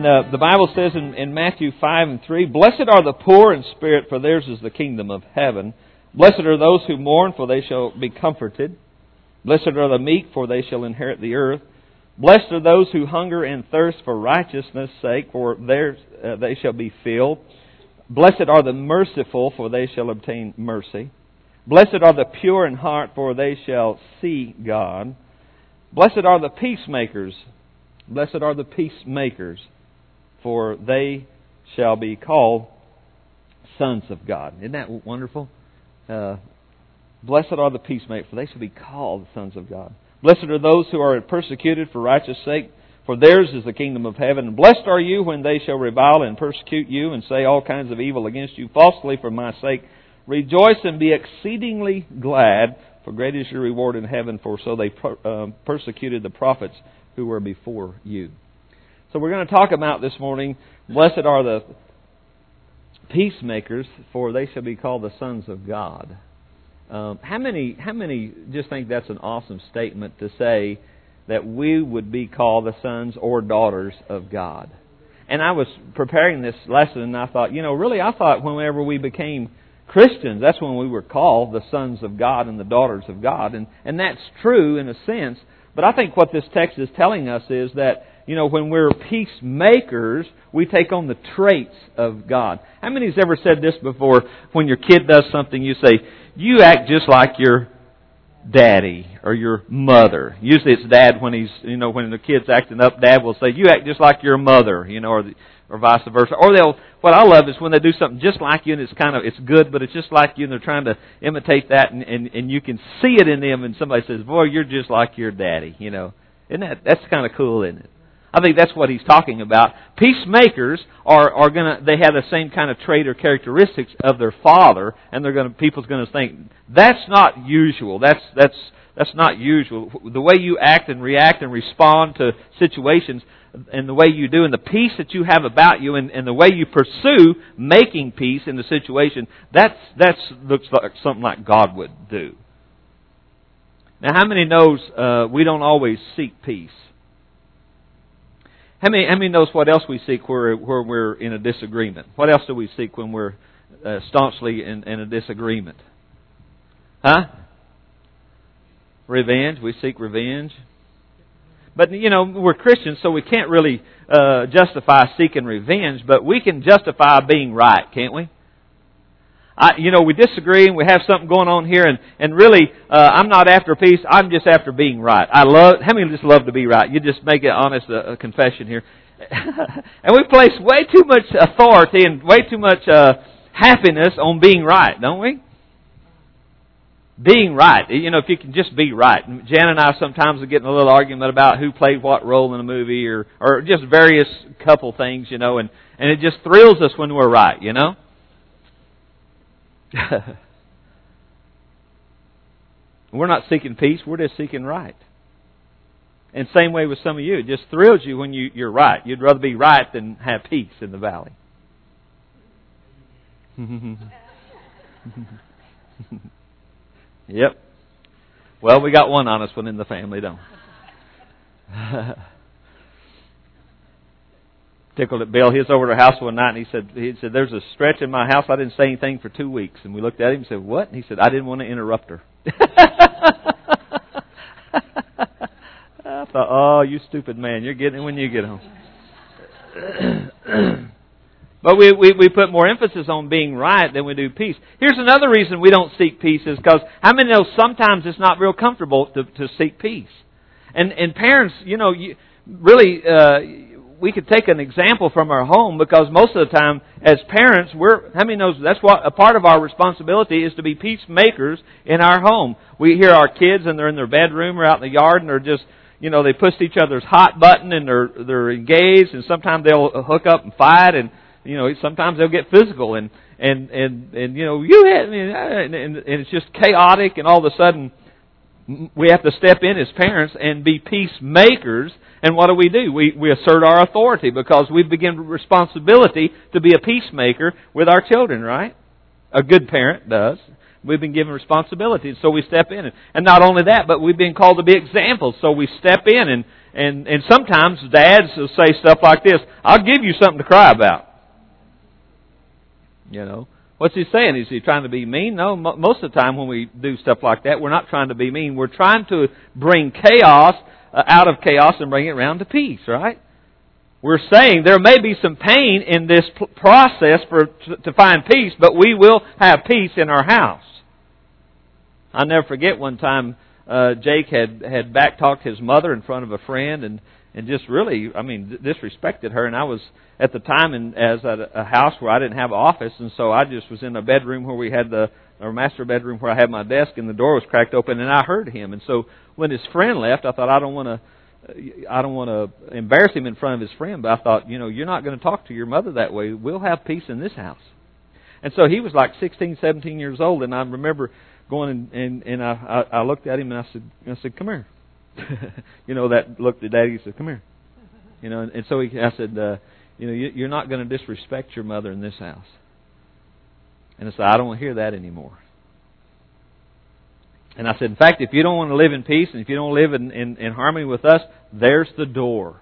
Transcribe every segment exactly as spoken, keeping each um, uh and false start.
And uh, the Bible says in, in Matthew five and three, "Blessed are the poor in spirit, for theirs is the kingdom of heaven. Blessed are those who mourn, for they shall be comforted. Blessed are the meek, for they shall inherit the earth. Blessed are those who hunger and thirst for righteousness' sake, for theirs uh, they shall be filled. Blessed are the merciful, for they shall obtain mercy. Blessed are the pure in heart, for they shall see God. Blessed are the peacemakers. Blessed are the peacemakers, for they shall be called sons of God." Isn't that wonderful? Uh, Blessed are the peacemakers, for they shall be called sons of God. Blessed are those who are persecuted for righteous' sake, for theirs is the kingdom of heaven. And blessed are you when they shall revile and persecute you and say all kinds of evil against you falsely for my sake. Rejoice and be exceedingly glad, for great is your reward in heaven, for so they per, uh, persecuted the prophets who were before you. So we're going to talk about this morning, blessed are the peacemakers, for they shall be called the sons of God. Um, how many how many just think that's an awesome statement to say that we would be called the sons or daughters of God? And I was preparing this lesson and I thought, you know, really I thought whenever we became Christians, that's when we were called the sons of God and the daughters of God. And, and that's true in a sense. But I think what this text is telling us is that, you know, when we're peacemakers, we take on the traits of God. How many has ever said this before? When your kid does something, you say, "You act just like your daddy or your mother." Usually it's dad when he's, you know, when the kid's acting up, dad will say, "You act just like your mother," you know, or the, or vice versa. Or they'll, what I love is when they do something just like you and it's kind of, it's good, but it's just like you and they're trying to imitate that and, and, and you can see it in them and somebody says, "Boy, you're just like your daddy," you know. Isn't that, that's kind of cool, isn't it? I think that's what he's talking about. Peacemakers are, are gonna, they have the same kind of trait or characteristics of their father, and they're gonna, people's gonna think, that's not usual. That's, that's, that's not usual. The way you act and react and respond to situations, and the way you do, and the peace that you have about you, and, and the way you pursue making peace in the situation, that's, that's looks like something like God would do. Now, how many knows uh, we don't always seek peace? How many, how many knows what else we seek where, where we're in a disagreement? What else do we seek when we're uh, staunchly in, in a disagreement? Huh? Revenge. We seek revenge. But, you know, we're Christians, so we can't really uh, justify seeking revenge, but we can justify being right, can't we? I, you know, we disagree and we have something going on here, and, and really, uh, I'm not after peace, I'm just after being right. I love, how many just love to be right? You just make it honest, a, a confession here. And we place way too much authority and way too much uh, happiness on being right, don't we? Being right. You know, if you can just be right. Jan and I sometimes are getting a little argument about who played what role in a movie, or, or just various couple things, you know, and, and it just thrills us when we're right, you know? We're not seeking peace, we're just seeking right. And same way with some of you. It just thrills you when you, you're right. You'd rather be right than have peace in the valley. Yep. Well, we got one honest one in the family, don't we? Tickled at Bill. He was over at our house one night and he said, he said, "There's a stretch in my house I didn't say anything for two weeks. And we looked at him and said, "What?" And he said, "I didn't want to interrupt her." I thought, "Oh, you stupid man. You're getting it when you get home." But we, we, we put more emphasis on being right than we do peace. Here's another reason we don't seek peace is because how many know sometimes it's not real comfortable to, to seek peace? And, and parents, you know, you, really, uh, we could take an example from our home because most of the time as parents, we're, how many knows that's what a part of our responsibility is to be peacemakers in our home. We hear our kids and they're in their bedroom or out in the yard and they're just, you know, they push each other's hot button and they're, they're engaged, and sometimes they'll hook up and fight, and, you know, sometimes they'll get physical, and, and, and, and you know, you had, and, and, and it's just chaotic, and all of a sudden we have to step in as parents and be peacemakers. And what do we do? We, we assert our authority because we've given responsibility to be a peacemaker with our children, right? A good parent does. We've been given responsibility, so we step in. And not only that, but we've been called to be examples, so we step in and, and, and sometimes dads will say stuff like this, I'll give you something to cry about. You know. What's he saying? Is he trying to be mean? No, most of the time when we do stuff like that, we're not trying to be mean. We're trying to bring chaos uh, out of chaos and bring it around to peace, right? We're saying there may be some pain in this process for to find peace, but we will have peace in our house. I'll never forget one time uh, Jake had, had back-talked his mother in front of a friend and, and just really, I mean, disrespected her. And I was at the time in, as at a house where I didn't have an office, and so I just was in a bedroom where we had the, our master bedroom where I had my desk, and the door was cracked open, and I heard him. And so when his friend left, I thought, I don't want to I don't want to embarrass him in front of his friend, but I thought, you know, you're not going to talk to your mother that way. We'll have peace in this house. And so he was like sixteen, seventeen years old, and I remember going and, and, and I, I looked at him and I said, I said, come here. You know, that looked at Daddy and said, come here. You know, and, and so he, I said, uh, you know, you, you're not going to disrespect your mother in this house. And I said, I don't want to hear that anymore. And I said, in fact, if you don't want to live in peace and if you don't live in, in, in harmony with us, there's the door.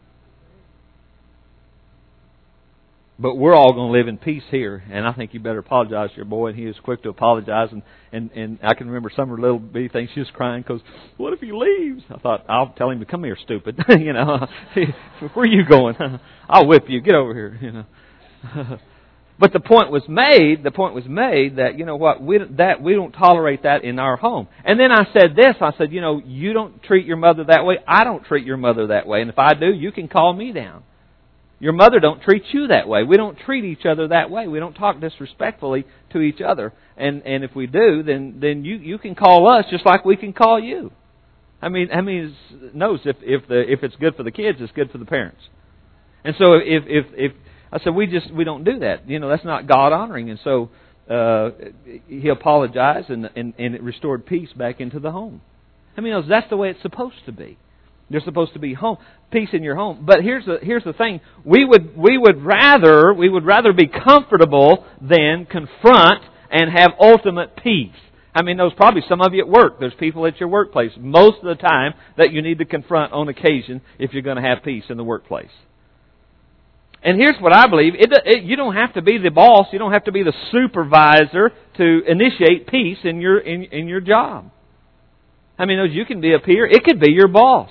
But we're all going to live in peace here. And I think you better apologize to your boy. And he was quick to apologize. And, and, and I can remember some of her little bitty things. She was crying because, what if he leaves? I thought, I'll tell him to come here, stupid. You know, where are you going? I'll whip you. Get over here. You know. But the point was made, the point was made that, you know what, we, that, we don't tolerate that in our home. And then I said this, I said, you know, you don't treat your mother that way, I don't treat your mother that way. And if I do, you can call me down. Your mother don't treat you that way. We don't treat each other that way. We don't talk disrespectfully to each other. And and if we do, then then you, you can call us just like we can call you. I mean, I mean, knows if if the if it's good for the kids, it's good for the parents. And so if if if I said, we just, we don't do that. You know, that's not God honoring. And so, uh, he apologized and, and, and it restored peace back into the home. I mean, that's the way it's supposed to be. There's supposed to be home, peace in your home. But here's the, here's the thing. We would, we would rather, we would rather be comfortable than confront and have ultimate peace. I mean, there's probably some of you at work. There's people at your workplace most of the time that you need to confront on occasion if you're going to have peace in the workplace. And here's what I believe. It, it, you don't have to be the boss. You don't have to be the supervisor to initiate peace in your in, in your job. I mean, you can be a peer. It could be your boss.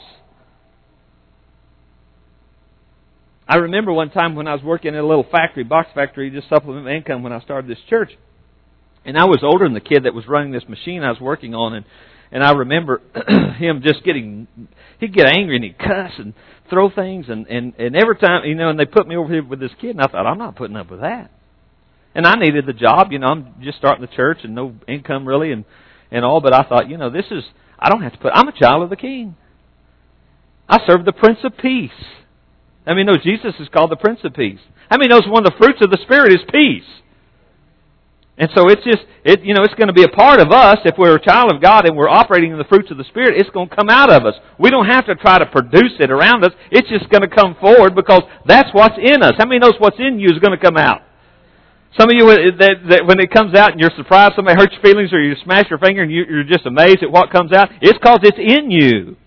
I remember one time when I was working in a little factory, box factory, just supplement my income when I started this church. And I was older than the kid that was running this machine I was working on. And, and I remember him just getting, he'd get angry and he'd cuss and throw things, and, and, and every time, you know, and they put me over here with this kid, and I thought, I'm not putting up with that. And I needed the job, you know, I'm just starting the church and no income really and, and all, but I thought, you know, this is, I don't have to put, I'm a child of the King. I serve the Prince of Peace. I mean, no, Jesus is called the Prince of Peace. I mean, knows one of the fruits of the Spirit is peace. And so it's just, it you know, it's going to be a part of us. If we're a child of God and we're operating in the fruits of the Spirit, it's going to come out of us. We don't have to try to produce it around us. It's just going to come forward because that's what's in us. How many knows what's in you is going to come out? Some of you, that, that when it comes out and you're surprised, somebody hurts your feelings or you smash your finger and you, you're just amazed at what comes out, it's because it's in you.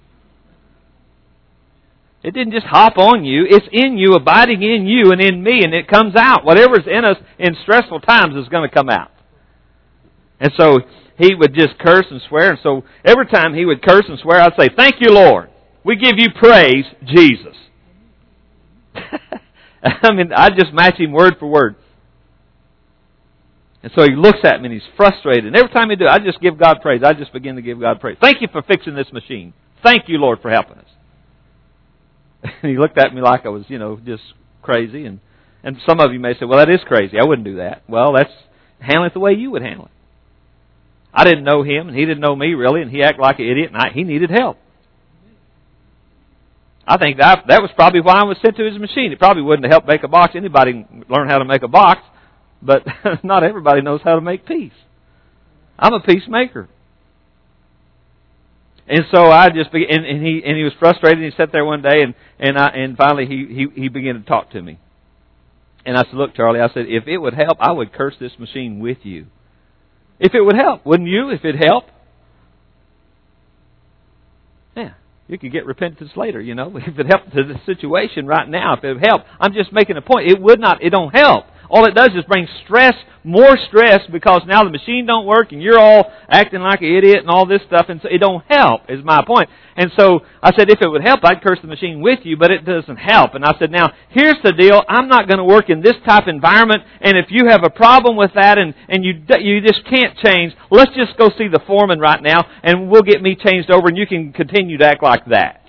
It didn't just hop on you. It's in you, abiding in you and in me, and it comes out. Whatever's in us in stressful times is going to come out. And so he would just curse and swear. And so every time he would curse and swear, I'd say, thank you, Lord. We give you praise, Jesus. I mean, I just match him word for word. And so he looks at me and he's frustrated. And every time he do, I just give God praise. I just begin to give God praise. Thank you for fixing this machine. Thank you, Lord, for helping us. And he looked at me like I was, you know, just crazy. And, and some of you may say, well, that is crazy. I wouldn't do that. Well, that's handle it the way you would handle it. I didn't know him, and he didn't know me, really, and he acted like an idiot, and I, he needed help. I think that that was probably why I was sent to his machine. It probably wouldn't have helped make a box. Anybody can learn how to make a box, but not everybody knows how to make peace. I'm a peacemaker. And so I just began, and, and he and he was frustrated. And he sat there one day, and and I and finally he, he he began to talk to me. And I said, "Look, Charlie," I said, "if it would help, I would curse this machine with you. If it would help, wouldn't you? If it helped, yeah." You could get repentance later, you know, if it helped to the situation right now, if it would help. I'm just making a point. It would not, it don't help. All it does is bring stress, more stress, because now the machine don't work and you're all acting like an idiot and all this stuff, and so it don't help, is my point. And so I said, if it would help, I'd curse the machine with you, but it doesn't help. And I said, now, here's the deal. I'm not going to work in this type of environment, and if you have a problem with that and, and you you just can't change, let's just go see the foreman right now, and we'll get me changed over, and you can continue to act like that.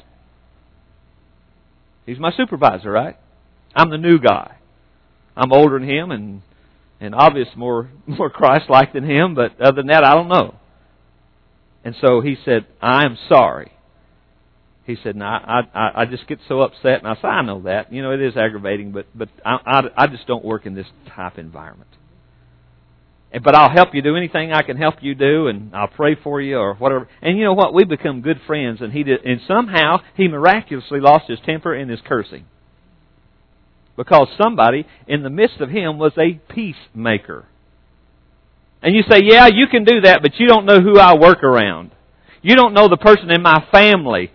He's my supervisor, right? I'm the new guy. I'm older than him and and obviously more more Christ-like than him, but other than that, I don't know. And so he said, I am sorry. He said, no, I, I I just get so upset. And I said, I know that. You know, it is aggravating, but but I, I, I just don't work in this type of environment. And, but I'll help you do anything I can help you do, and I'll pray for you or whatever. And you know what? We become good friends, and he did, and somehow he miraculously lost his temper and his cursing. Because somebody in the midst of him was a peacemaker. And you say, yeah, you can do that, but you don't know who I work around. You don't know the person in my family.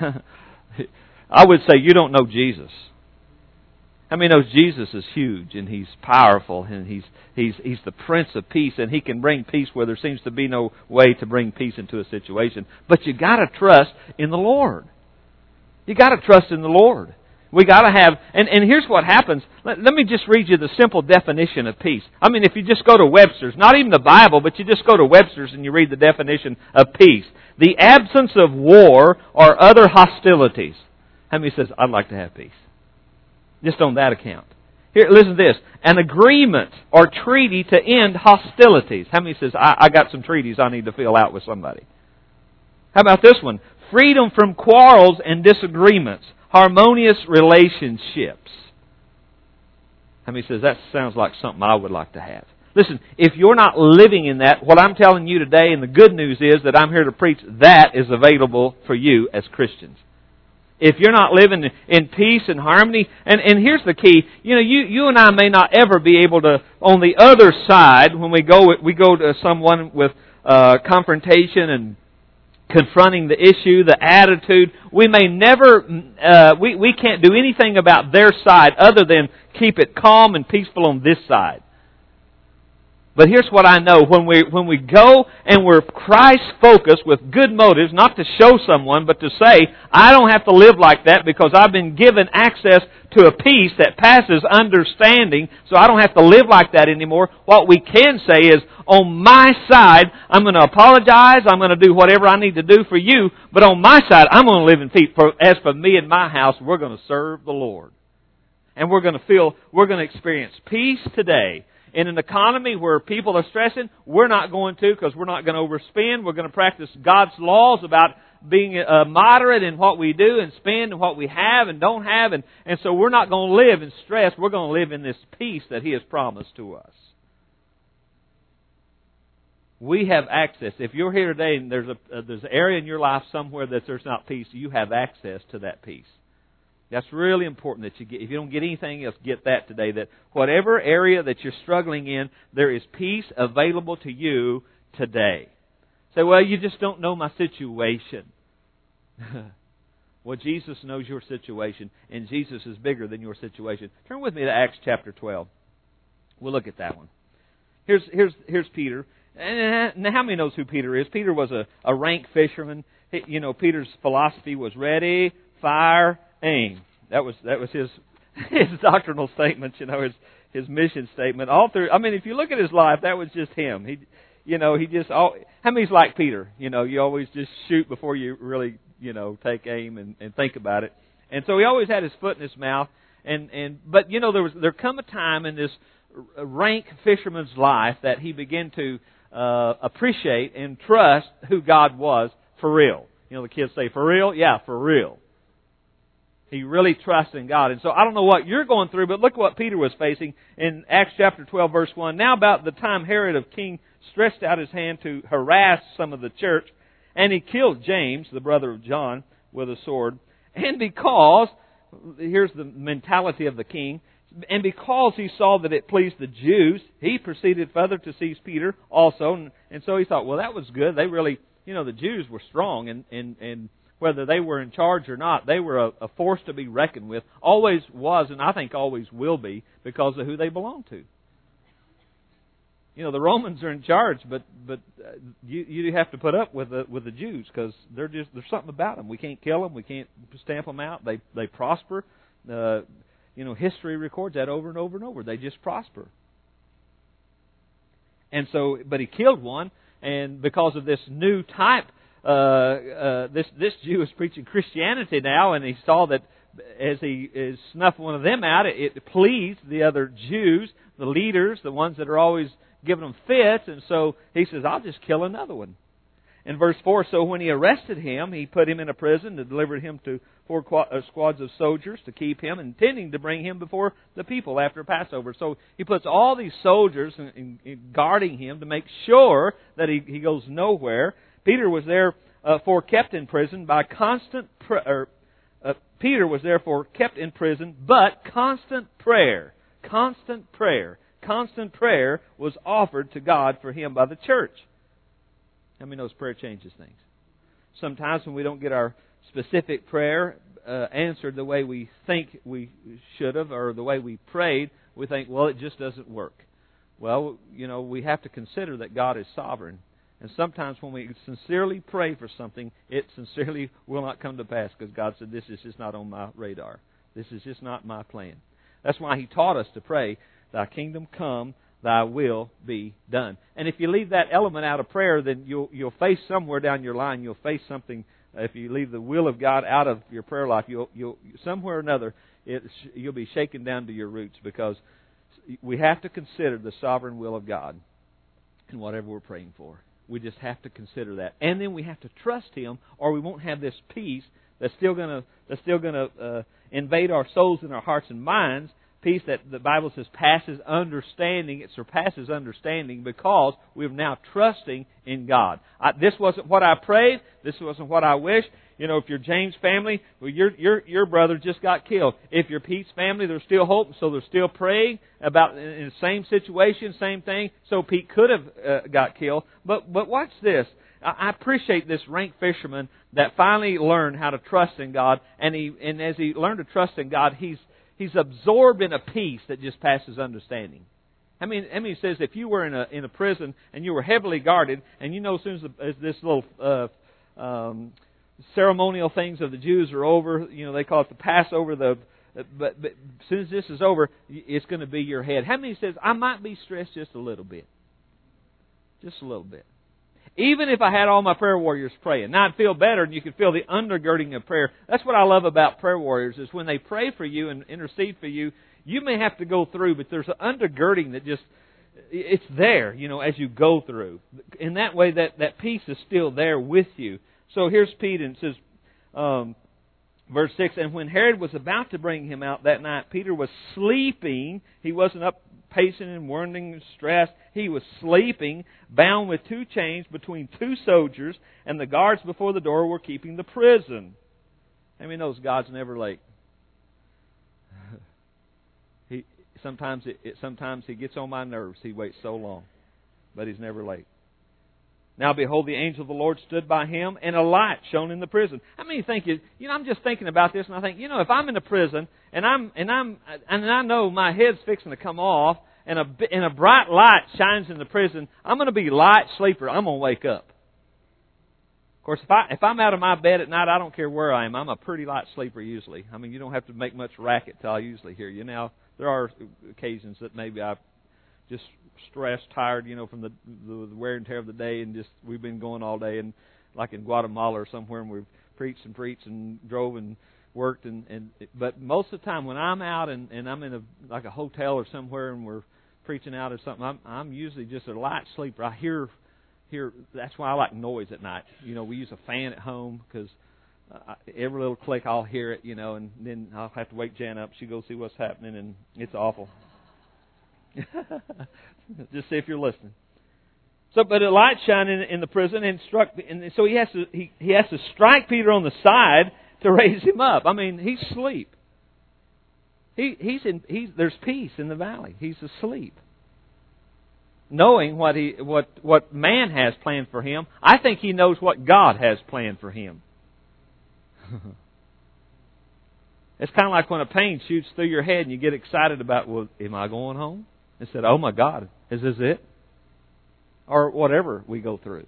I would say you don't know Jesus. How many knows Jesus is huge and He's powerful and He's He's He's the Prince of Peace, and He can bring peace where there seems to be no way to bring peace into a situation. But you got to trust in the Lord. You got to trust in the Lord. We got to have, and, and here's what happens. Let, let me just read you the simple definition of peace. I mean, if you just go to Webster's, not even the Bible, but you just go to Webster's and you read the definition of peace. The absence of war or other hostilities. How many says, I'd like to have peace? Just on that account. Here, listen to this. An agreement or treaty to end hostilities. How many says, I, I got some treaties I need to fill out with somebody? How about this one? Freedom from quarrels and disagreements. Harmonious relationships. How many says that sounds like something I would like to have? Listen, if you're not living in that, what I'm telling you today, and the good news is that I'm here to preach, that is available for you as Christians. If you're not living in peace and harmony, and, and here's the key, you know, you, you and I may not ever be able to, on the other side, when we go we go to someone with uh, confrontation and confronting the issue, the attitude, we may never, uh, we, we can't do anything about their side other than keep it calm and peaceful on this side. But here's what I know. When we when we go and we're Christ-focused with good motives, not to show someone, but to say, I don't have to live like that because I've been given access to a peace that passes understanding, so I don't have to live like that anymore. What we can say is, on my side, I'm going to apologize, I'm going to do whatever I need to do for you, but on my side, I'm going to live in peace. For, as for me and my house, we're going to serve the Lord. And we're going to feel, we're going to experience peace today. In an economy where people are stressing, we're not going to, because we're not going to overspend. We're going to practice God's laws about being uh, moderate in what we do and spend and what we have and don't have. And, and so we're not going to live in stress. We're going to live in this peace that He has promised to us. We have access. If you're here today and there's a uh, there's an area in your life somewhere that there's not peace, you have access to that peace. That's really important that you get. If you don't get anything else, get that today. That whatever area that you're struggling in, there is peace available to you today. Say, well, you just don't know my situation. Well, Jesus knows your situation, and Jesus is bigger than your situation. Turn with me to Acts chapter twelve. We'll look at that one. Here's here's here's Peter. And how many knows who Peter is? Peter was a, a rank fisherman. He, you know, Peter's philosophy was ready, fire, aim. That was that was his his doctrinal statement, you know, his his mission statement. All through, I mean, if you look at his life, that was just him. He, you know, he just all. How many's like Peter? You know, you always just shoot before you really, you know, take aim and, and think about it. And so he always had his foot in his mouth. And and but you know, there was there come a time in this rank fisherman's life that he began to uh, appreciate and trust who God was for real. You know, the kids say, for real? Yeah, for real. He really trusts in God. And so I don't know what you're going through, but look what Peter was facing in Acts chapter twelve, verse one. Now about the time Herod of king stretched out his hand to harass some of the church, and he killed James, the brother of John, with a sword. And because, here's the mentality of the king, and because he saw that it pleased the Jews, he proceeded further to seize Peter also. And, and so he thought, well, that was good. They really, you know, the Jews were strong and, and, and whether they were in charge or not, they were a, a force to be reckoned with. Always was, and I think always will be, because of who they belong to. You know, the Romans are in charge, but but uh, you you have to put up with the with the Jews, because they're just there's something about them. We can't kill them. We can't stamp them out. They they prosper. Uh, you know, history records that over and over and over. They just prosper. And so, but he killed one, and because of this new type, uh, uh, this this Jew is preaching Christianity now, and he saw that as he is snuffed one of them out, it, it pleased the other Jews, the leaders, the ones that are always giving them fits, and so he says, I'll just kill another one. In verse four, so when he arrested him, he put him in a prison and delivered him to four squads of soldiers to keep him, intending to bring him before the people after Passover. So he puts all these soldiers in, in, in guarding him to make sure that he, he goes nowhere. Peter was therefore kept in prison by constant pr- or, uh, Peter was therefore kept in prison, but constant prayer, constant prayer, constant prayer was offered to God for him by the church. How many knows prayer changes things? Sometimes when we don't get our specific prayer uh, answered the way we think we should have, or the way we prayed, we think, well, it just doesn't work. Well, you know, we have to consider that God is sovereign. And sometimes when we sincerely pray for something, it sincerely will not come to pass, because God said, this is just not on my radar. This is just not my plan. That's why He taught us to pray, Thy kingdom come, Thy will be done. And if you leave that element out of prayer, then you'll you'll face somewhere down your line, you'll face something. If you leave the will of God out of your prayer life, you'll you'll somewhere or another it, you'll be shaken down to your roots, because we have to consider the sovereign will of God in whatever we're praying for. We just have to consider that, and then we have to trust Him, or we won't have this peace that's still gonna that's still gonna uh, invade our souls and our hearts and minds. Peace that the Bible says passes understanding. It surpasses understanding, because we're now trusting in God. I, this wasn't what I prayed. This wasn't what I wished. You know, if you're James' family, well, your your your brother just got killed. If you're Pete's family, there's still hope, so they're still praying about in the same situation, same thing. So Pete could have uh, got killed. But but watch this. I appreciate this rank fisherman that finally learned how to trust in God, and he and as he learned to trust in God, he's He's absorbed in a peace that just passes understanding. I mean, I mean, it says if you were in a in a prison and you were heavily guarded, and you know, as soon as, the, as this little uh, um, ceremonial things of the Jews are over, you know, they call it the Passover. The but, but as soon as this is over, it's going to be your head. How many says I might be stressed just a little bit, just a little bit? Even if I had all my prayer warriors praying. Now I'd feel better, and you could feel the undergirding of prayer. That's what I love about prayer warriors, is when they pray for you and intercede for you, you may have to go through, but there's an undergirding that just, it's there, you know, as you go through. In that way, that, that peace is still there with you. So here's Peter, and it says, um, verse six, and when Herod was about to bring him out that night, Peter was sleeping. He wasn't up pacing and worrying and stressed. He was sleeping, bound with two chains between two soldiers, and the guards before the door were keeping the prison. I mean, those God's never late. He sometimes it, it sometimes He gets on my nerves. He waits so long, but He's never late. Now behold, the angel of the Lord stood by him, and a light shone in the prison. How many think you? You know, I'm just thinking about this, and I think, you know, if I'm in a prison and I'm and I'm and I know my head's fixing to come off, and a and a bright light shines in the prison, I'm going to be light sleeper. I'm going to wake up. Of course, if I if I'm out of my bed at night, I don't care where I am. I'm a pretty light sleeper usually. I mean, you don't have to make much racket till I usually hear you. Now there are occasions that maybe I just stressed, tired, you know, from the, the the wear and tear of the day, and just we've been going all day, and like in Guatemala or somewhere, and we've preached and preached and drove and worked, and, and but most of the time when I'm out and, and I'm in a like a hotel or somewhere and we're preaching out or something, I'm I'm usually just a light sleeper. I hear hear that's why I like noise at night. You know, we use a fan at home because uh, every little click I'll hear it, you know, and then I'll have to wake Jan up. She goes see what's happening, and it's awful. Just see if you're listening. So, but a light shined in, in the prison and struck, and so he has to he, he has to strike Peter on the side to raise him up. I mean, he's asleep. He he's in he's there's peace in the valley. He's asleep, knowing what he what what man has planned for him. I think he knows what God has planned for him. It's kind of like when a pain shoots through your head and you get excited about, well, am I going home? Instead, oh my God, is this it? Or whatever we go through.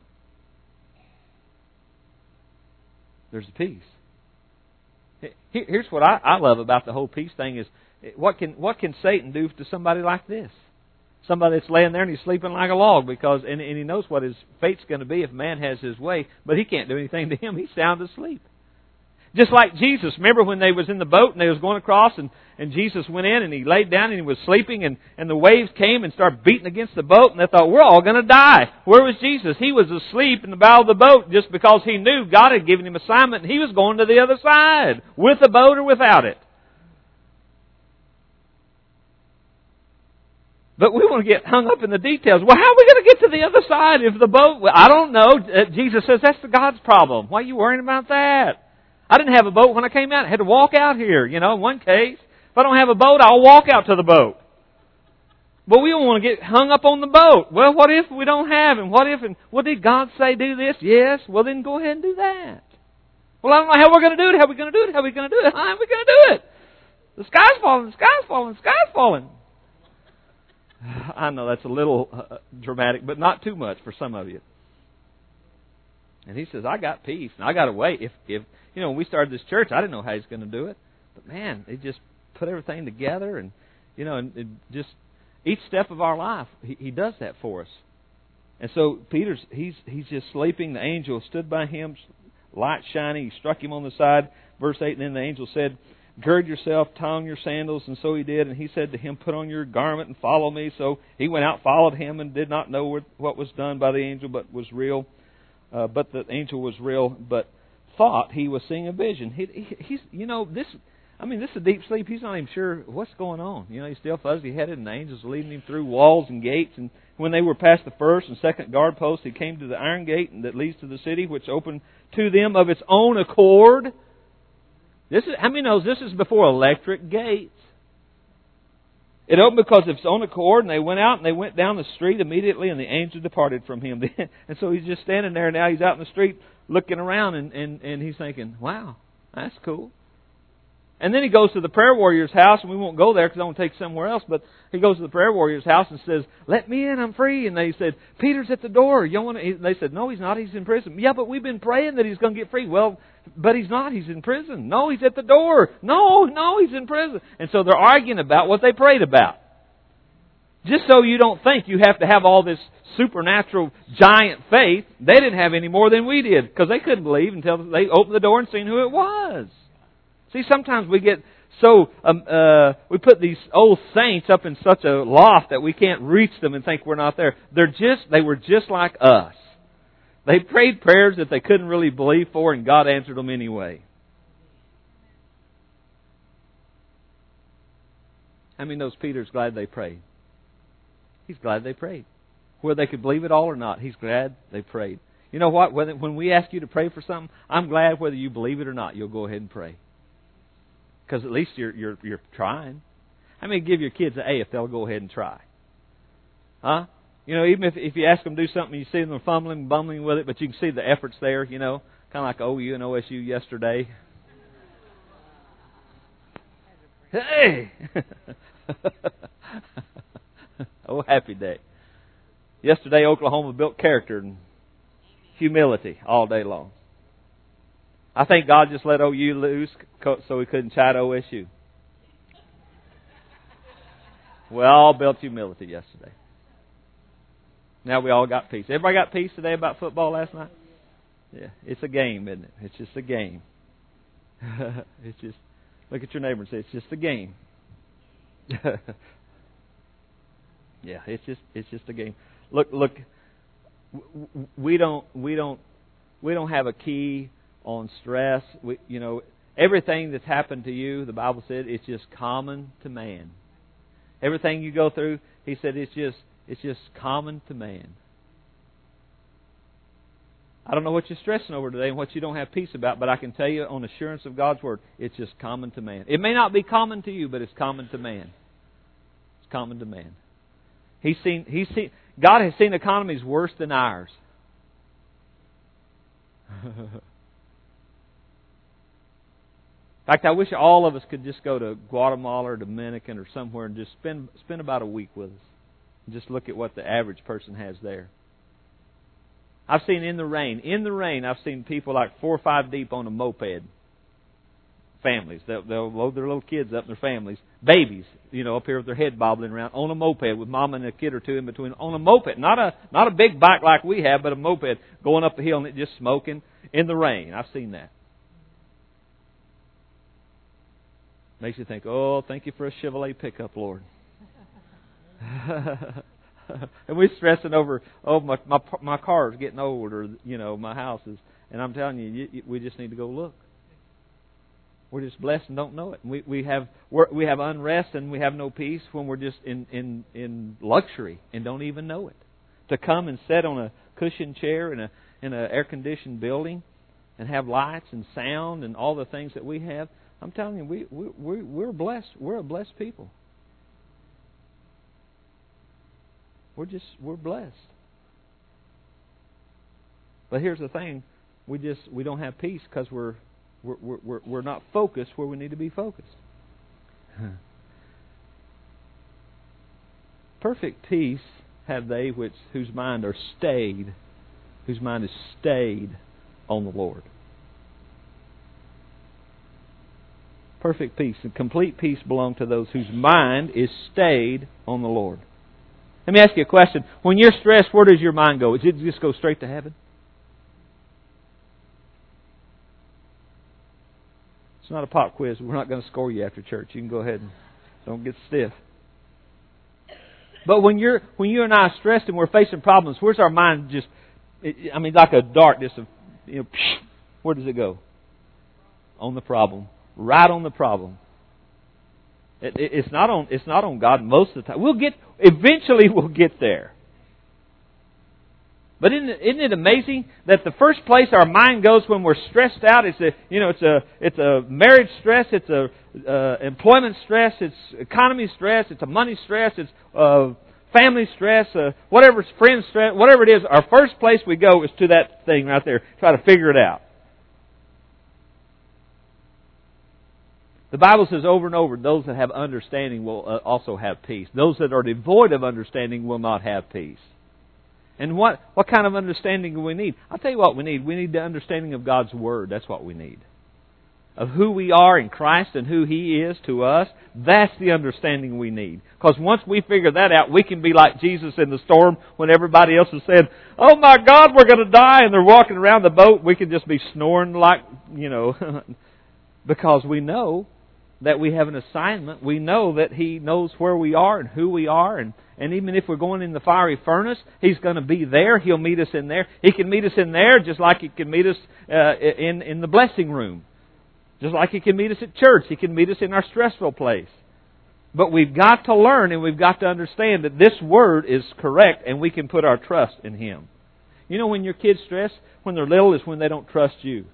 There's a peace. Here's what I, I love about the whole peace thing is, what can what can Satan do to somebody like this? Somebody that's laying there and he's sleeping like a log because, and, and he knows what his fate's going to be if man has his way, but he can't do anything to him. He's sound asleep. Just like Jesus. Remember when they was in the boat and they was going across and, and Jesus went in and he laid down and he was sleeping and, and the waves came and started beating against the boat and they thought, we're all going to die. Where was Jesus? He was asleep in the bow of the boat just because he knew God had given him assignment and he was going to the other side, with the boat or without it. But we want to get hung up in the details. Well, how are we going to get to the other side if the boat... Well, I don't know. Jesus says that's the God's problem. Why are you worrying about that? I didn't have a boat when I came out. I had to walk out here, you know, in one case. If I don't have a boat, I'll walk out to the boat. But we don't want to get hung up on the boat. Well, what if we don't have him? What if, and well, did God say do this? Yes. Well, then go ahead and do that. Well, I don't know how we're going to do it. How are we going to do it? How are we going to do it? How are we going to do it? The sky's falling, the sky's falling, the sky's falling. I know that's a little uh, dramatic, but not too much for some of you. And he says, I got peace, and I got a way. If, if you know, when we started this church, I didn't know how he's going to do it. But man, he just put everything together, and you know, and, and just each step of our life, he, he does that for us. And so Peter's, he's he's just sleeping. The angel stood by him, light shining. He struck him on the side. Verse eight, and then the angel said, gird yourself, tie on your sandals. And so he did. And he said to him, put on your garment and follow me. So he went out, followed him, and did not know what was done by the angel, but was real. Uh, but the angel was real, but thought he was seeing a vision. He, he, he's, you know, this. I mean, this is a deep sleep. He's not even sure what's going on. You know, he's still fuzzy-headed, and the angels leading him through walls and gates. And when they were past the first and second guard posts, he came to the iron gate that leads to the city, which opened to them of its own accord. This is, how many knows this is before electric gates? It opened because of its own accord, and they went out and they went down the street immediately, and the angel departed from him. And so he's just standing there now. He's out in the street looking around, and, and, and he's thinking, wow, that's cool. And then he goes to the prayer warrior's house, and we won't go there because I want to take somewhere else, but he goes to the prayer warrior's house and says, let me in, I'm free. And they said, Peter's at the door. You want to? They said, no, he's not, he's in prison. Yeah, but we've been praying that he's going to get free. Well, but he's not, he's in prison. No, he's at the door. No, no, he's in prison. And so they're arguing about what they prayed about. Just so you don't think you have to have all this supernatural giant faith, they didn't have any more than we did because they couldn't believe until they opened the door and seen who it was. See, sometimes we get so, um, uh, we put these old saints up in such a loft that we can't reach them and think we're not there. They're just, they were just like us. They prayed prayers that they couldn't really believe for, and God answered them anyway. How many knows Peter's glad they prayed? He's glad they prayed. Whether they could believe it all or not, he's glad they prayed. You know what? When, when we ask you to pray for something, I'm glad whether you believe it or not, you'll go ahead and pray. Because at least you're you're you're trying. How many give your kids an A if they'll go ahead and try? Huh? You know, even if if you ask them to do something, you see them fumbling, bumbling with it, but you can see the efforts there. You know, kind of like O U and O S U yesterday. Hey, oh, happy day! Yesterday, Oklahoma built character and humility all day long. I think God just let O U loose so we couldn't chide O S U. We all built humility yesterday. Now we all got peace. Everybody got peace today about football last night? Yeah, it's a game, isn't it? It's just a game. It's just, look at your neighbor and say, it's just a game. Yeah, it's just it's just a game. Look, look, we don't we don't we don't have a key on stress. We, you know, everything that's happened to you, the Bible said, it's just common to man. Everything you go through, he said, it's just it's just common to man. I don't know what you're stressing over today and what you don't have peace about, but I can tell you on assurance of God's Word, it's just common to man. It may not be common to you, but it's common to man. It's common to man. He's seen, he's seen, God has seen economies worse than ours. In fact, I wish all of us could just go to Guatemala or Dominican or somewhere and just spend spend about a week with us. And just look at what the average person has there. I've seen in the rain, in the rain, I've seen people like four or five deep on a moped. Families. They'll, they'll load their little kids up, their families. Babies, you know, up here with their head bobbling around on a moped with mom and a kid or two in between on a moped. Not a not a big bike like we have, but a moped going up the hill and it just smoking in the rain. I've seen that. Makes you think, oh, thank you for a Chevrolet pickup, Lord. And we're stressing over, oh, my my my car's getting old, or you know, my house is. And I'm telling you, you, you we just need to go look. We're just blessed and don't know it. We we have we're, we have unrest and we have no peace when we're just in, in, in luxury and don't even know it. To come and sit on a cushioned chair in a in an air conditioned building and have lights and sound and all the things that we have. I'm telling you, we we we we're blessed. We're a blessed people. We're just we're blessed. But here's the thing: we just we don't have peace because we're we're we're we're not focused where we need to be focused. Perfect peace have they which whose mind are stayed, whose mind is stayed on the Lord. Perfect peace and complete peace belong to those whose mind is stayed on the Lord. Let me ask you a question. When you're stressed, where does your mind go? Does it just go straight to heaven? It's not a pop quiz. We're not going to score you after church. You can go ahead and don't get stiff. But when you're when you and I are stressed and we're facing problems, where's our mind just? I mean, like a dart, just a, you know, where does it go? On the problem. Right on the problem. It, it, it's not on. It's not on God most of the time. We'll get. Eventually, we'll get there. But isn't it, isn't it amazing that the first place our mind goes when we're stressed out? It's a you know it's a it's a marriage stress. It's a uh, employment stress. It's economy stress. It's a money stress. It's uh, family stress. Uh, whatever friend stress. Whatever it is, our first place we go is to that thing right there. Try to figure it out. The Bible says over and over, those that have understanding will uh, also have peace. Those that are devoid of understanding will not have peace. And what, what kind of understanding do we need? I'll tell you what we need. We need the understanding of God's Word. That's what we need. Of who we are in Christ and who He is to us. That's the understanding we need. Because once we figure that out, we can be like Jesus in the storm when everybody else has said, oh my God, we're going to die. And they're walking around the boat. We can just be snoring like, you know, because we know that we have an assignment. We know that He knows where we are and who we are. And, and even if we're going in the fiery furnace, He's going to be there. He'll meet us in there. He can meet us in there just like He can meet us uh, in, in the blessing room. Just like He can meet us at church. He can meet us in our stressful place. But we've got to learn and we've got to understand that this Word is correct and we can put our trust in Him. You know when your kids stress, when they're little, is when they don't trust you.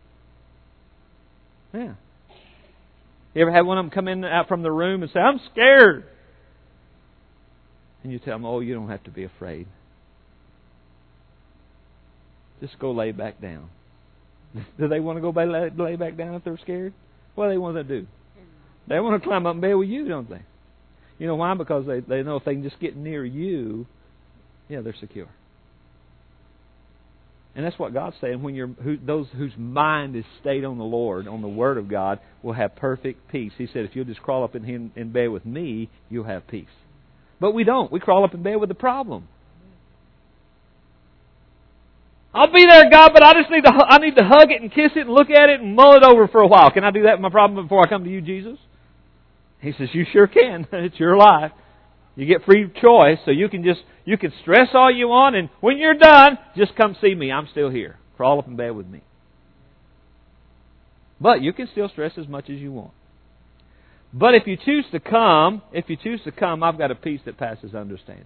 Yeah. You ever had one of them come in out from the room and say, I'm scared? And you tell them, oh, you don't have to be afraid. Just go lay back down. Do they want to go lay, lay back down if they're scared? What do they want to do? They want to climb up in bed with you, don't they? You know why? Because they, they know if they can just get near you, yeah, they're secure. And that's what God's saying. When you're who, those whose mind is stayed on the Lord, on the Word of God, will have perfect peace. He said, if you'll just crawl up in, in bed with me, you'll have peace. But we don't. We crawl up in bed with the problem. I'll be there, God, but I just need to I need to hug it and kiss it and look at it and mull it over for a while. Can I do that with my problem before I come to you, Jesus? He says, you sure can. It's your life. You get free choice, so you can just you can stress all you want, and when you're done, just come see me. I'm still here. Crawl up in bed with me. But you can still stress as much as you want. But if you choose to come, if you choose to come, I've got a peace that passes understanding.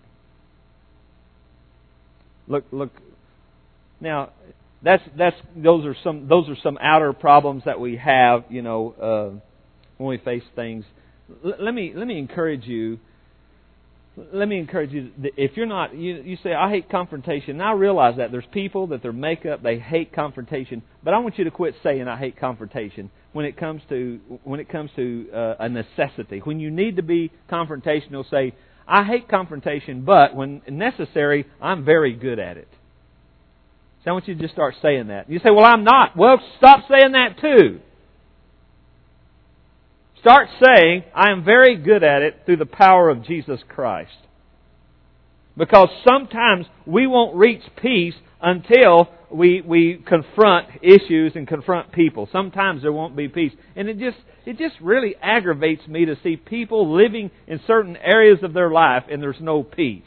Look, look. Now, that's that's those are some those are some outer problems that we have, you know, uh, when we face things. L- let me let me encourage you. let me encourage you, if you're not, you, you say, I hate confrontation. And I realize that. There's people that their makeup, they hate confrontation. But I want you to quit saying I hate confrontation when it comes to when it comes to uh, a necessity. When you need to be confrontational, say, I hate confrontation, but when necessary, I'm very good at it. So I want you to just start saying that. You say, well, I'm not. Well, stop saying that too. Start saying, I am very good at it through the power of Jesus Christ. Because sometimes we won't reach peace until we we confront issues and confront people. Sometimes there won't be peace. And it just it just really aggravates me to see people living in certain areas of their life and there's no peace.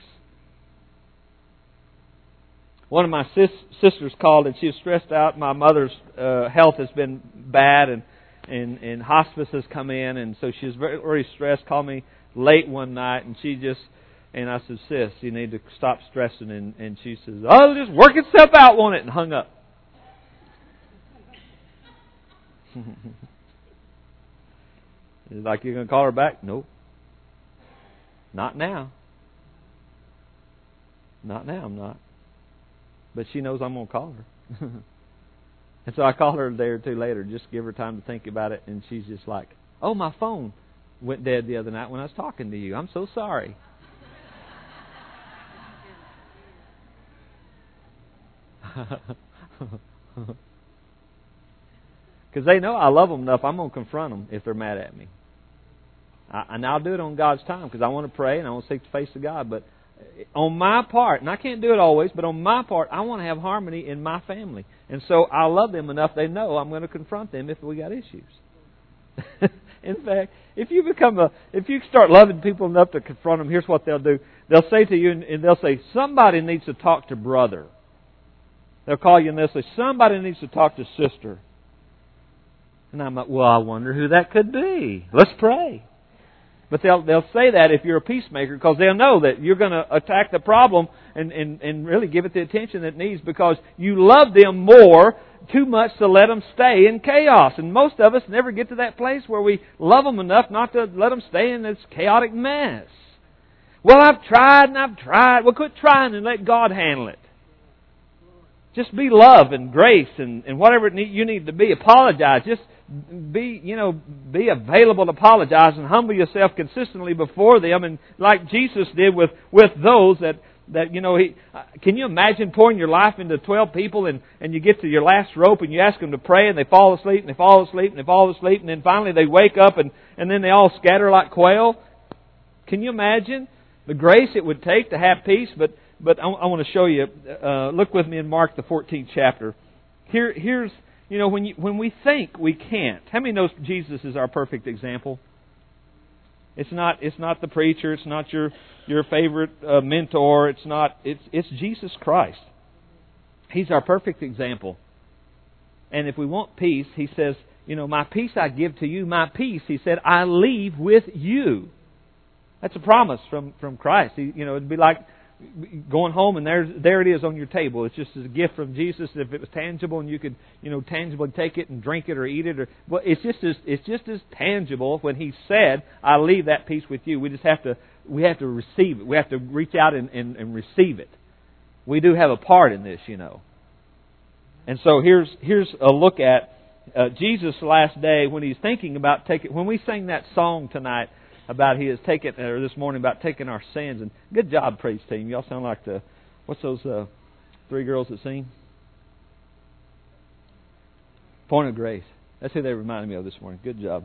One of my sis, sisters called and she was stressed out. My mother's uh, health has been bad and And, and hospice has come in, and so she was very, very stressed. Called me late one night, and she just, and I said, sis, you need to stop stressing. And, and she says, oh, just work itself out, won't it? And hung up. Like, you're going to call her back? Nope. Not now. Not now, I'm not. But she knows I'm going to call her. And so I called her a day or two later, just to give her time to think about it, and she's just like, oh, my phone went dead the other night when I was talking to you. I'm so sorry. Because they know I love them enough, I'm going to confront them if they're mad at me. I, and I'll do it on God's time, because I want to pray and I want to seek the face of God. But on my part, and I can't do it always, but on my part, I want to have harmony in my family. And so I love them enough, they know I'm going to confront them if we got issues. In fact, if you become a, if you start loving people enough to confront them, here's what they'll do. They'll say to you, and they'll say, somebody needs to talk to brother. They'll call you and they'll say, somebody needs to talk to sister. And I'm like, well, I wonder who that could be. Let's pray. But they'll they'll say that if you're a peacemaker, because they'll know that you're going to attack the problem and, and, and really give it the attention that it needs, because you love them more too much to let them stay in chaos. And most of us never get to that place where we love them enough not to let them stay in this chaotic mess. Well, I've tried and I've tried. Well, quit trying and let God handle it. Just be love and grace and, and whatever it need, you need to be. Apologize. Just be, you know, be available to apologize and humble yourself consistently before them. And like Jesus did with, with those that, that, you know, he, can you imagine pouring your life into twelve people and, and you get to your last rope and you ask them to pray and they fall asleep and they fall asleep and they fall asleep and then finally they wake up and, and then they all scatter like quail? Can you imagine the grace it would take to have peace? But But I, I want to show you. Uh, look with me in Mark the fourteenth chapter. Here, here's you know when you when we think we can't. How many knows Jesus is our perfect example? It's not it's not the preacher. It's not your your favorite uh, mentor. It's not. It's it's Jesus Christ. He's our perfect example. And if we want peace, He says, you know, my peace I give to you. My peace, He said, I leave with you. That's a promise from from Christ. He, you know, it'd be like going home and there, there it is on your table. It's just a gift from Jesus. If it was tangible and you could, you know, tangibly take it and drink it or eat it, or well, it's just as it's just as tangible when He said, "I leave that peace with you." We just have to we have to receive it. We have to reach out and, and, and receive it. We do have a part in this, you know. And so here's here's a look at uh, Jesus' last day when He's thinking about taking. When we sang that song tonight about He has taken, or this morning about taking our sins. And good job, praise team. Y'all sound like the, what's those uh, three girls that sing? Point of Grace. That's who they reminded me of this morning. Good job.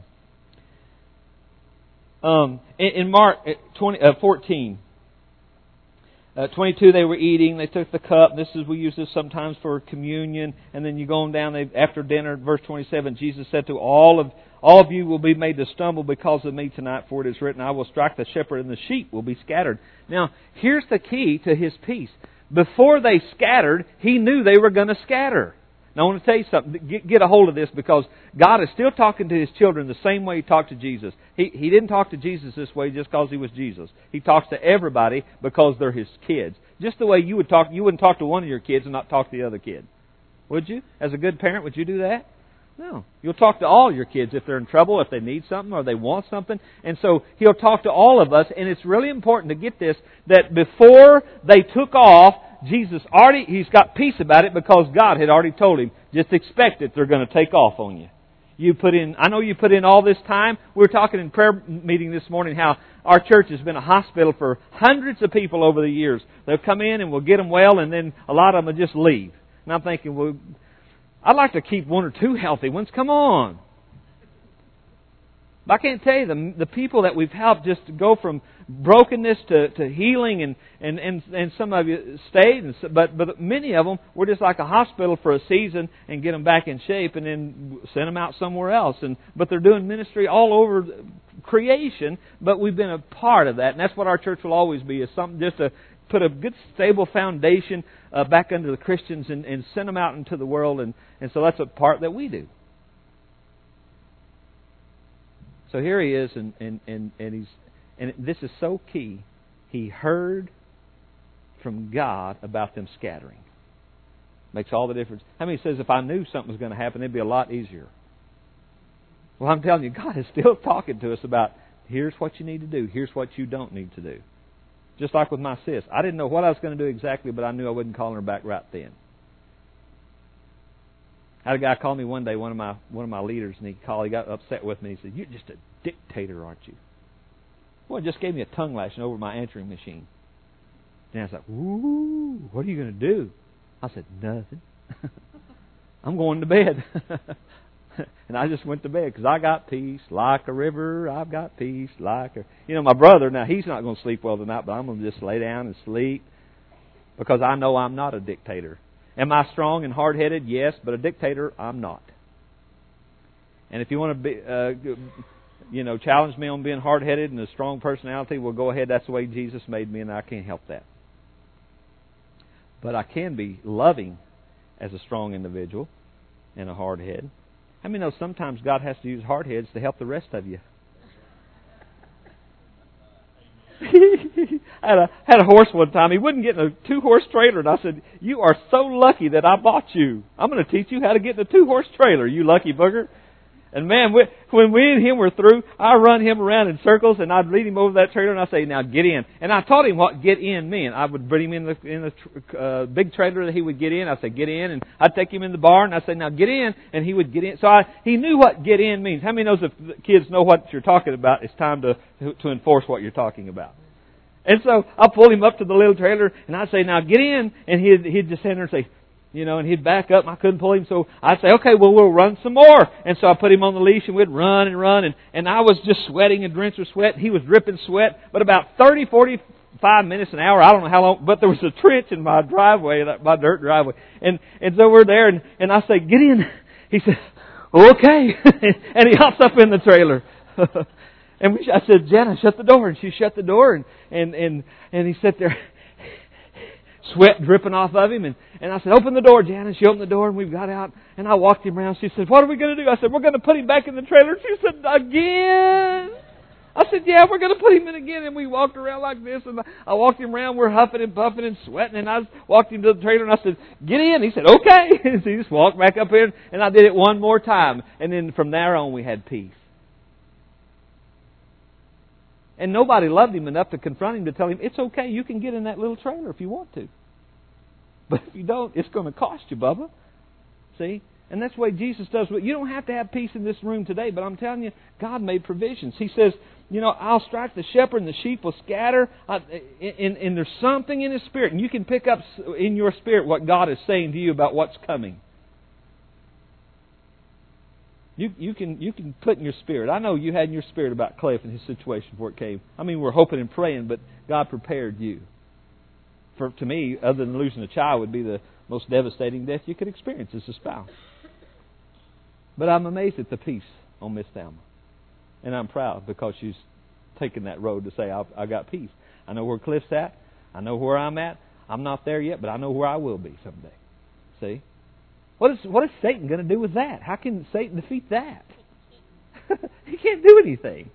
Um, in, in Mark twenty, uh, fourteen, uh, twenty-two, they were eating. They took the cup. This is we use this sometimes for communion. And then you go on down. They, after dinner, verse twenty-seven, Jesus said to all of All of you will be made to stumble because of me tonight, for it is written, I will strike the shepherd and the sheep will be scattered. Now, here's the key to His peace. Before they scattered, He knew they were going to scatter. Now, I want to tell you something. Get, get a hold of this, because God is still talking to His children the same way He talked to Jesus. He, he didn't talk to Jesus this way just because He was Jesus. He talks to everybody because they're His kids. Just the way you would talk, you wouldn't talk to one of your kids and not talk to the other kid. Would you? As a good parent, would you do that? No. You'll talk to all your kids if they're in trouble, if they need something, or they want something. And so He'll talk to all of us. And it's really important to get this, that before they took off, Jesus already, He's got peace about it because God had already told Him, just expect it, they're going to take off on you. You put in, I know you put in all this time. We were talking in prayer meeting this morning how our church has been a hospital for hundreds of people over the years. They'll come in and we'll get them well, and then a lot of them will just leave. And I'm thinking, well, I'd like to keep one or two healthy ones. Come on. But I can't tell you, the, the people that we've helped just go from brokenness to, to healing, and, and, and, and some of you stayed, and so, but, but many of them were just like a hospital for a season and get them back in shape and then send them out somewhere else. And But they're doing ministry all over creation, but we've been a part of that. And that's what our church will always be, is something just to put a good stable foundation uh, back under the Christians and, and send them out into the world. And, and so that's a part that we do. So here he is, and, and, and, and he's and this is so key. He heard from God about them scattering. Makes all the difference. How many says if I knew something was going to happen, it'd be a lot easier? Well, I'm telling you, God is still talking to us about here's what you need to do, here's what you don't need to do. Just like with my sis. I didn't know what I was going to do exactly, but I knew I wouldn't call her back right then. I had a guy call me one day, one of my one of my leaders, and he called. He got upset with me. He said, "You're just a dictator, aren't you?" Well, it just gave me a tongue lashing over my answering machine. And I was like, "Ooh, what are you going to do?" I said, "Nothing. I'm going to bed." And I just went to bed because I got peace like a river. I've got peace like a... You know, my brother, now he's not going to sleep well tonight, but I'm going to just lay down and sleep because I know I'm not a dictator. Am I strong and hard-headed? Yes, but a dictator, I'm not. And if you want to be, uh, you know, challenge me on being hard-headed and a strong personality, well, go ahead. That's the way Jesus made me, and I can't help that. But I can be loving as a strong individual and a hard head. How many know sometimes God has to use hard heads to help the rest of you? I had a, had a horse one time. He wouldn't get in a two-horse trailer. And I said, "You are so lucky that I bought you. I'm going to teach you how to get in a two-horse trailer, you lucky bugger." And man, we, when we and him were through, I run him around in circles, and I'd lead him over that trailer, and I'd say, "Now get in." And I taught him what get in meant. I would put him in the in the uh, big trailer that he would get in. I'd say, "Get in," and I'd take him in the barn, and I'd say, "Now get in," and he would get in. So I, he knew what get in means. How many knows if the kids know what you're talking about, it's time to to enforce what you're talking about? And so I pulled him up to the little trailer, and I'd say, "Now get in," and he'd he'd just stand there and say, you know, and he'd back up, and I couldn't pull him, so I'd say, "Okay, well, we'll run some more." And so I put him on the leash, and we'd run and run, and, and I was just sweating and drenched with sweat. He was dripping sweat, but about thirty, forty-five minutes, an hour, I don't know how long, but there was a trench in my driveway, my dirt driveway, and, and so we're there, and, and I say, "Get in." He said, "Okay," and he hops up in the trailer. And we, I said, "Jana, shut the door," and she shut the door, and, and, and, and he sat there, sweat dripping off of him, and, and I said, "Open the door, Jan." And she opened the door, and we got out, and I walked him around. She said, "What are we going to do?" I said, "We're going to put him back in the trailer." She said, "Again?" I said, "Yeah, we're going to put him in again." And we walked around like this, and I walked him around. We're huffing and puffing and sweating, and I walked him to the trailer, and I said, "Get in." He said, "Okay." And so he just walked back up here, and I did it one more time. And then from there on, we had peace. And nobody loved him enough to confront him to tell him, "It's okay, you can get in that little trailer if you want to. But if you don't, it's going to cost you, Bubba." See? And that's the way Jesus does. You don't have to have peace in this room today, but I'm telling you, God made provisions. He says, you know, "I'll strike the shepherd and the sheep will scatter." And, and there's something in His Spirit. And you can pick up in your spirit what God is saying to you about what's coming. You you can you can put in your spirit. I know you had in your spirit about Cliff and his situation before it came. I mean, we're hoping and praying, but God prepared you. For to me, other than losing a child, would be the most devastating death you could experience as a spouse. But I'm amazed at the peace on Miss Thelma, and I'm proud because she's taken that road to say, "I've, I've got peace. I know where Cliff's at. I know where I'm at. I'm not there yet, but I know where I will be someday." See? What is what is Satan going to do with that? How can Satan defeat that? He can't do anything.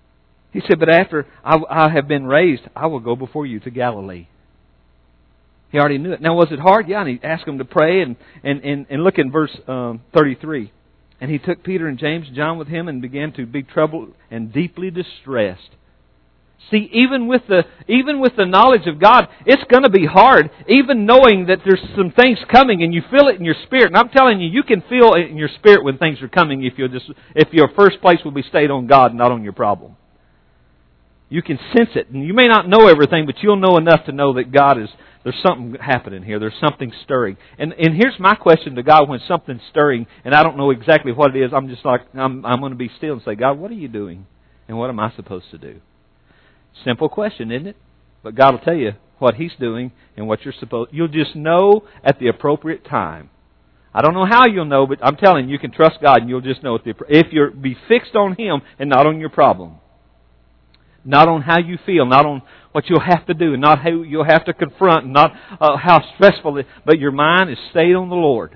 He said, "But after I, I have been raised, I will go before you to Galilee." He already knew it. Now, was it hard? Yeah, and he asked them to pray. And, and, and, and look in verse um, thirty-three. And he took Peter and James and John with him and began to be troubled and deeply distressed. See, even with the even with the knowledge of God, it's going to be hard. Even knowing that there's some things coming and you feel it in your spirit. And I'm telling you, you can feel it in your spirit when things are coming if you just if your first place will be stayed on God, not on your problem. You can sense it, and you may not know everything, but you'll know enough to know that God is there's something happening here. There's something stirring. And and here's my question to God when something's stirring, and I don't know exactly what it is. I'm just like I'm I'm going to be still and say, God, what are you doing, and what am I supposed to do? Simple question, isn't it? But God will tell you what He's doing and what you're supposed. You'll just know at the appropriate time. I don't know how you'll know, but I'm telling you, you can trust God, and you'll just know at the, if you're be fixed on Him and not on your problem, not on how you feel, not on what you'll have to do, and not who you'll have to confront, and not uh, how stressful it. But your mind is stayed on the Lord.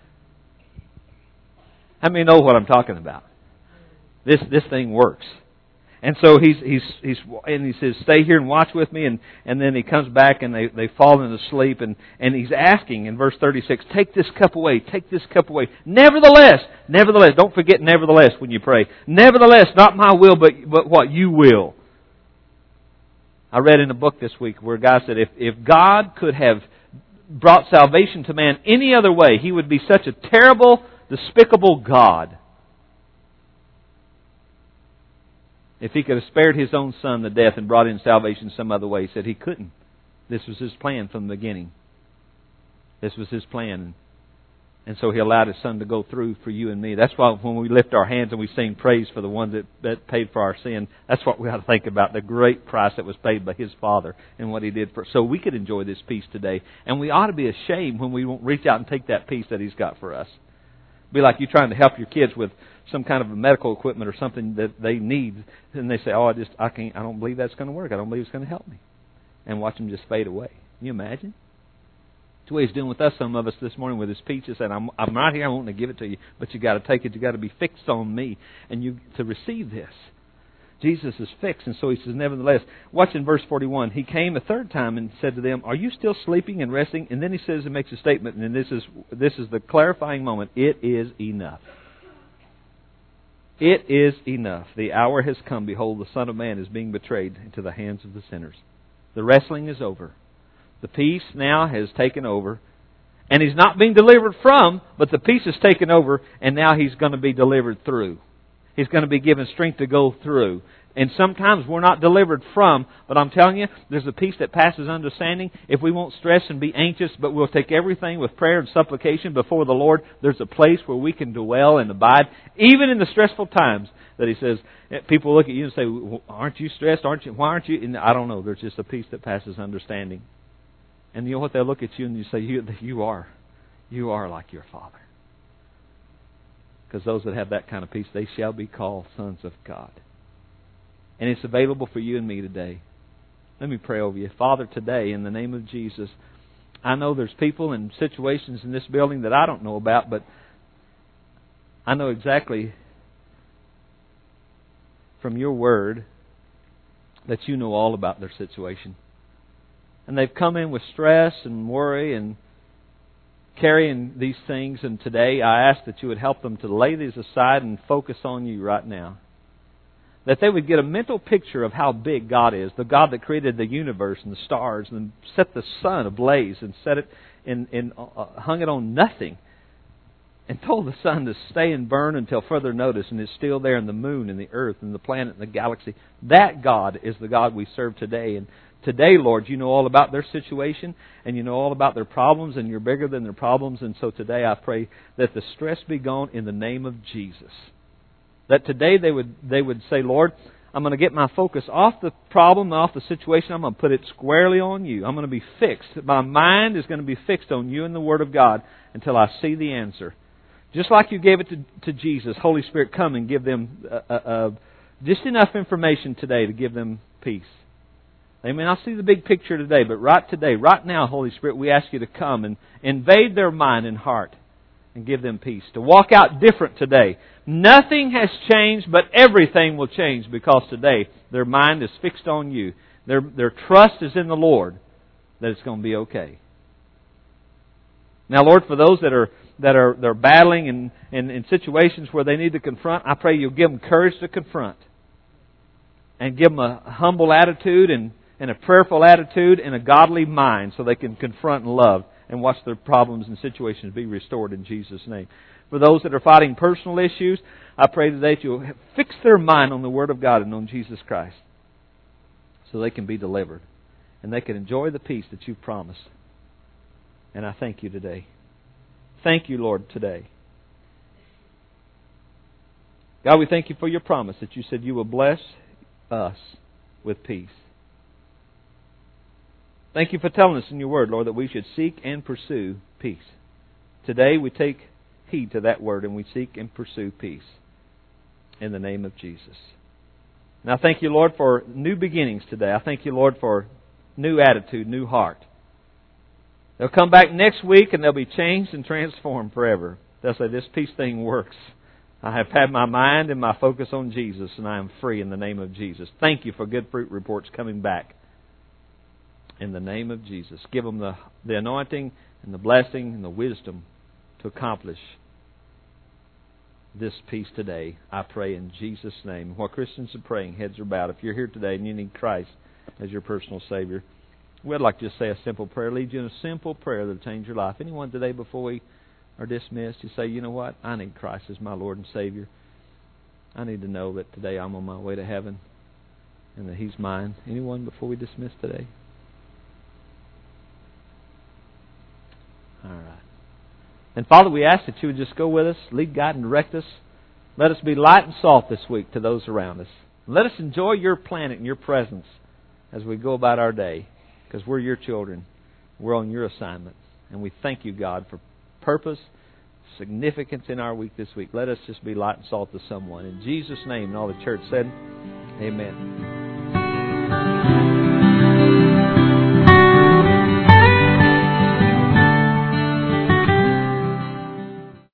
How many know what I'm talking about? This this thing works. And so he's he's he's and he says, "Stay here and watch with me." And, and then he comes back and they they fall into sleep. And, and he's asking in verse thirty-six, "Take this cup away. Take this cup away. Nevertheless, nevertheless, don't forget nevertheless when you pray. Nevertheless, not my will, but but what you will." I read in a book this week where a guy said, if if God could have brought salvation to man any other way, He would be such a terrible, despicable God. If He could have spared His own Son the death and brought in salvation some other way, He said He couldn't. This was His plan from the beginning. This was His plan. And so He allowed His Son to go through for you and me. That's why when we lift our hands and we sing praise for the one that, that paid for our sin, that's what we ought to think about, the great price that was paid by His Father and what He did for us. So we could enjoy this peace today. And we ought to be ashamed when we won't reach out and take that peace that He's got for us. Be like you trying to help your kids with some kind of medical equipment or something that they need, and they say, "Oh, I just, I can't, I don't believe that's going to work. I don't believe it's going to help me," and watch them just fade away. Can you imagine? That's the way He's doing with us. Some of us this morning with His peace. He said, "I'm, I'm right here. I want to give it to you, but you got to take it. You got to be fixed on me, and you to receive this." Jesus is fixed, and so He says, "Nevertheless." Watch in verse forty-one. He came a third time and said to them, "Are you still sleeping and resting?" And then He says and makes a statement, and this is this is the clarifying moment. It is enough. It is enough. The hour has come. Behold, the Son of Man is being betrayed into the hands of the sinners. The wrestling is over. The peace now has taken over. And He's not being delivered from, but the peace has taken over, and now He's going to be delivered through. He's going to be given strength to go through. And sometimes we're not delivered from, but I'm telling you, there's a peace that passes understanding. If we won't stress and be anxious, but we'll take everything with prayer and supplication before the Lord, there's a place where we can dwell and abide, even in the stressful times that He says, people look at you and say, well, "Aren't you stressed? Aren't you? Why aren't you?" And I don't know. There's just a peace that passes understanding. And you know what? They'll look at you and you say, you, you are. You are like your Father. Because those that have that kind of peace, they shall be called sons of God. And it's available for you and me today. Let me pray over you. Father, today, in the name of Jesus, I know there's people and situations in this building that I don't know about, but I know exactly from your word that you know all about their situation. And they've come in with stress and worry and carrying these things, and today I ask that you would help them to lay these aside and focus on you right now. That they would get a mental picture of how big God is, the God that created the universe and the stars and set the sun ablaze and set it in, in uh, hung it on nothing and told the sun to stay and burn until further notice, and it's still there, in the moon and the earth and the planet and the galaxy. That God is the God we serve today. And today, Lord, you know all about their situation and you know all about their problems, and you're bigger than their problems. And so today I pray that the stress be gone in the name of Jesus. That today they would they would say, "Lord, I'm going to get my focus off the problem, off the situation. I'm going to put it squarely on you. I'm going to be fixed. My mind is going to be fixed on you and the Word of God until I see the answer." Just like you gave it to, to Jesus, Holy Spirit, come and give them uh, uh, just enough information today to give them peace. They may not see the big picture today, but right today, right now, Holy Spirit, we ask you to come and invade their mind and heart and give them peace. To walk out different today. Nothing has changed, but everything will change, because today their mind is fixed on you. Their, their trust is in the Lord, that it's going to be okay. Now, Lord, for those that are that are they're battling in, in, in situations where they need to confront, I pray You'll give them courage to confront. And give them a humble attitude and, and a prayerful attitude and a godly mind so they can confront and love and watch their problems and situations be restored in Jesus' name. For those that are fighting personal issues, I pray today that You'll fix their mind on the Word of God and on Jesus Christ so they can be delivered and they can enjoy the peace that You've promised. And I thank You today. Thank You, Lord, today. God, we thank You for Your promise that You said You will bless us with peace. Thank You for telling us in Your Word, Lord, that we should seek and pursue peace. Today we take heed to that word and we seek and pursue peace in the name of Jesus. And I thank You, Lord, for new beginnings today. I thank You, Lord, for new attitude, new heart. They'll come back next week and they'll be changed and transformed forever. They'll say, this peace thing works. I have had my mind and my focus on Jesus, and I am free in the name of Jesus. Thank You for good fruit reports coming back in the name of Jesus. Give them the, the anointing and the blessing and the wisdom to accomplish this peace today. I pray in Jesus' name. While Christians are praying, heads are bowed. If you're here today and you need Christ as your personal Savior, we'd like to just say a simple prayer, lead you in a simple prayer that will change your life. Anyone today before we are dismissed, you say, you know what? I need Christ as my Lord and Savior. I need to know that today I'm on my way to heaven and that He's mine. Anyone before we dismiss today? All right. And Father, we ask that You would just go with us, lead, guide, and direct us. Let us be light and salt this week to those around us. Let us enjoy Your planet and Your presence as we go about our day, because we're Your children. We're on Your assignment. And we thank You, God, for purpose, significance in our week this week. Let us just be light and salt to someone. In Jesus' name, and all the church said, amen.